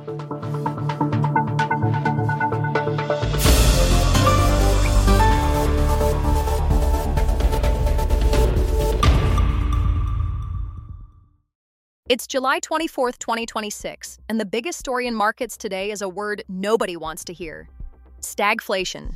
It's July 24th, 2026, and the biggest story in markets today is a word nobody wants to hear: stagflation.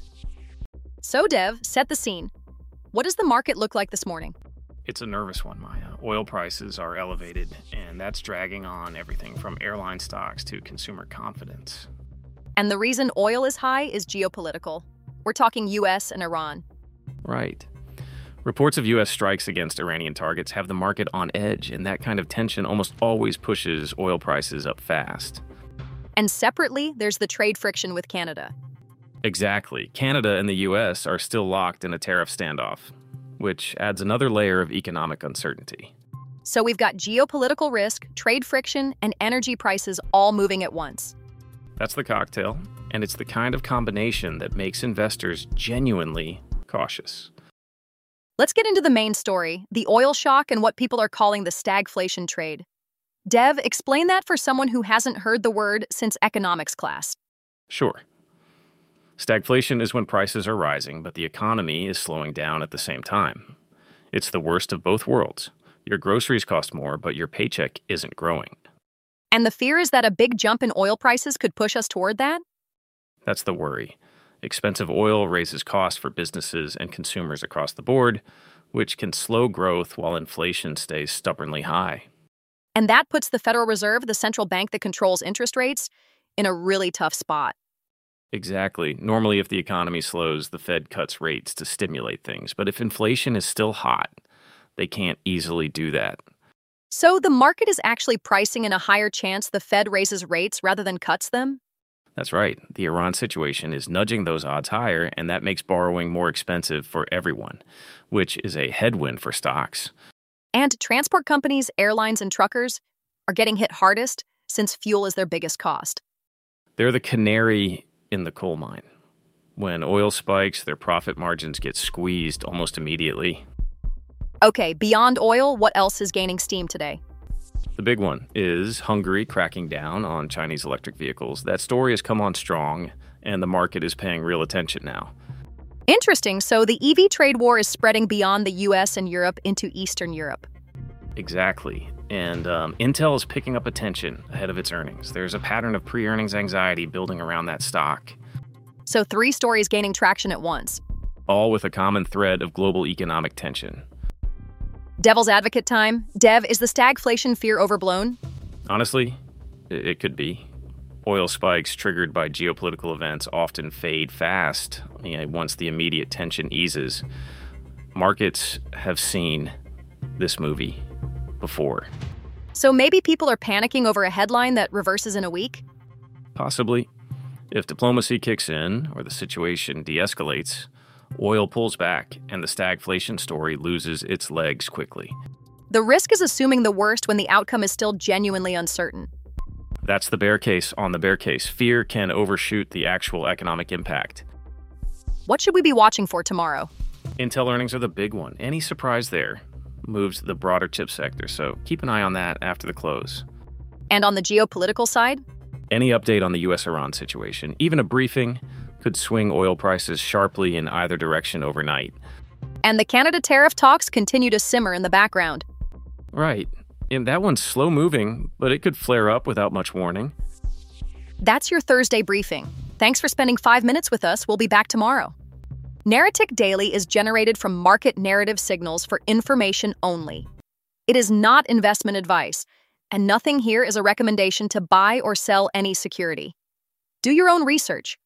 So, Dev, set the scene. What does the market look like this morning? It's a nervous one, Maya. Oil prices are elevated, and that's dragging on everything from airline stocks to consumer confidence. And the reason oil is high is geopolitical. We're talking US and Iran. Right. Reports of U.S. strikes against Iranian targets have the market on edge, and that kind of tension almost always pushes oil prices up fast. And separately, there's the trade friction with Canada. Exactly. Canada and the U.S. are still locked in a tariff standoff, which adds another layer of economic uncertainty. So we've got geopolitical risk, trade friction, and energy prices all moving at once. That's the cocktail, and it's the kind of combination that makes investors genuinely cautious. Let's get into the main story, the oil shock and what people are calling the stagflation trade. Dev, explain that for someone who hasn't heard the word since economics class. Sure. Stagflation is when prices are rising, but the economy is slowing down at the same time. It's the worst of both worlds. Your groceries cost more, but your paycheck isn't growing. And the fear is that a big jump in oil prices could push us toward that? That's the worry. Expensive oil raises costs for businesses and consumers across the board, which can slow growth while inflation stays stubbornly high. And that puts the Federal Reserve, the central bank that controls interest rates, in a really tough spot. Exactly. Normally, if the economy slows, the Fed cuts rates to stimulate things. But if inflation is still hot, they can't easily do that. So the market is actually pricing in a higher chance the Fed raises rates rather than cuts them? That's right. The Iran situation is nudging those odds higher, and that makes borrowing more expensive for everyone, which is a headwind for stocks. And transport companies, airlines, and truckers are getting hit hardest since fuel is their biggest cost. They're the canary in the coal mine. When oil spikes, their profit margins get squeezed almost immediately. Okay, beyond oil, what else is gaining steam today? The big one is Hungary cracking down on Chinese electric vehicles. That story has come on strong, and the market is paying real attention now. Interesting. So the EV trade war is spreading beyond the US and Europe into Eastern Europe. Exactly. And Intel is picking up attention ahead of its earnings. There's a pattern of pre-earnings anxiety building around that stock. So 3 stories gaining traction at once. All with a common thread of global economic tension. Devil's advocate time. Dev, is the stagflation fear overblown? Honestly, it could be. Oil spikes triggered by geopolitical events often fade fast once the immediate tension eases. Markets have seen this movie before. So maybe people are panicking over a headline that reverses in a week? Possibly. If diplomacy kicks in or the situation de-escalates, oil pulls back and the stagflation story loses its legs quickly. The risk is assuming the worst when the outcome is still genuinely uncertain. That's the bear case on the bear case. Fear can overshoot the actual economic impact. What should we be watching for tomorrow? Intel earnings are the big one. Any surprise there moves the broader chip sector, so keep an eye on that after the close. And on the geopolitical side? Any update on the US-Iran situation, even a briefing, could swing oil prices sharply in either direction overnight. And the Canada tariff talks continue to simmer in the background. Right. And that one's slow moving, but it could flare up without much warning. That's your Thursday briefing. Thanks for spending 5 minutes with us. We'll be back tomorrow. Narratic Daily is generated from market narrative signals for information only. It is not investment advice, and nothing here is a recommendation to buy or sell any security. Do your own research.